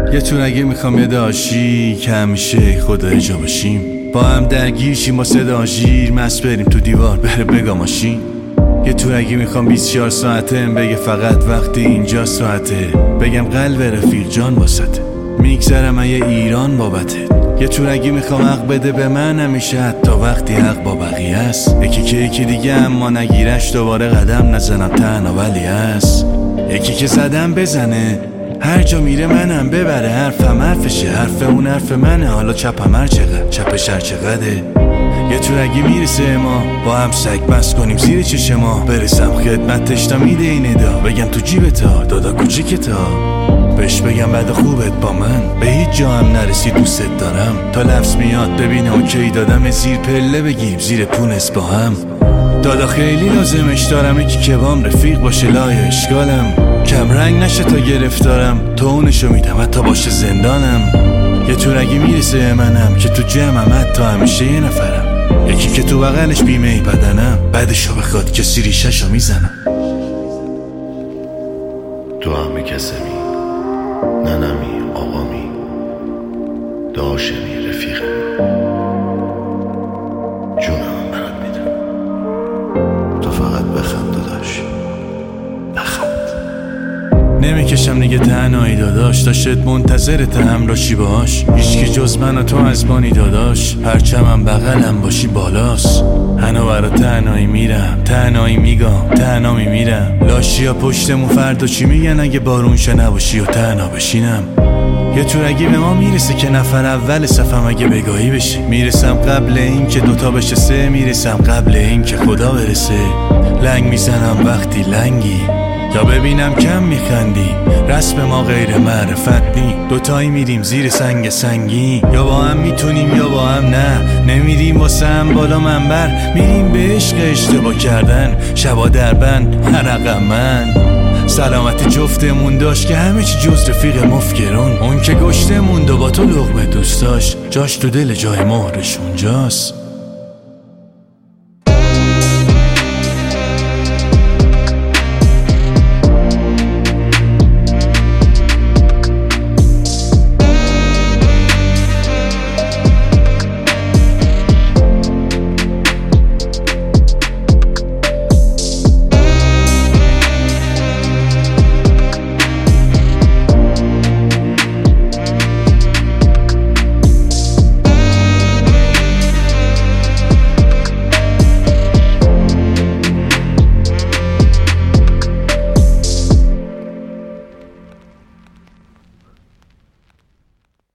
یه تونگی میخوام یه داشی که همیشه خدا اجا باشیم، با هم درگیر شیم و صدا ژیر مست بریم تو دیوار بره بگا ماشین. یه تونگی میخوام 24 ساعته بگه فقط وقتی اینجا ساعته، بگم قلب رفیق جان واسطه، میگذرم یه ایران بابته. یه تونگی میخوام حق بده به من همیشه حتی وقتی حق با بقیه است، یکی که یکی دیگه اما نگیرش دوباره قدم نزنم تنها ولی هست، یکی که زدم بزنه هر جا میره منم ببره، حرفم حرفشه حرف اون حرف منه، حالا چپم هر چقدر چپش هر چقدره. یه تونگی میرسه ما با هم سگ بس کنیم زیر چشم ما، برسم خدمتش تا میده این ادا، بگم تو جیبتا دادا کوچیکتا، بهش بگم بعد خوبت با من به هیچ جا هم نرسی دوست دارم، تا لفظ میاد ببینه اوکی دادم زیر پله بگیم زیر پونس با هم. دادا خیلی لازمش دارم یکی که بام رفیق باشه لای اشکالم، کم رنگ نشه تا گرفتارم تو اونشو میدم حتی باشه زندانم. یه تونگی میرسه منم که تو جمعم حتی همیشه یه نفرم، یکی که تو بغلش بیمه بدنم بعدشو بخواد کسی ریشهشو میزنم. تو همه کسمی ننمی آقامی داشمی رفیقمی، جونم برات میدم تو فقط بخند داداش بخند. نمیکشم دیگه تنهایی داداش، داشت منتظرت همراشی باش، هیچکی جز من و تو از بانی داداش، پرچمم بغلم باشی بالاست. هنو برا تنهایی میرم تنهایی میگم تنها میمیرم، لاشیا پشتمون فردا چی میگن اگه بارون شه نباشی و تنها بشینم. یه تونگی به ما میرسه که نفر اول صفم اگه بگاهی بشه، میرسم قبل این که دوتا بشه سه، میرسم قبل این که خدا برسه، لنگ میزنم وقتی لنگی یا ببینم کم میخندی، رسم ما غیر معرفت نی، دوتایی میریم زیر سنگ سنگی، یا با هم میتونیم یا با هم نه، نمیریم واسه هم بالا منبر، میریم به عشق اشتباه کردن، شبا در بند هرقم من. سلامتی جفتمون داشت که همه چی جز رفیق مفکرون، اون که گشته موند و با تو لقمه دوست داشت، جاش تو دل جای مهرش اونجاست.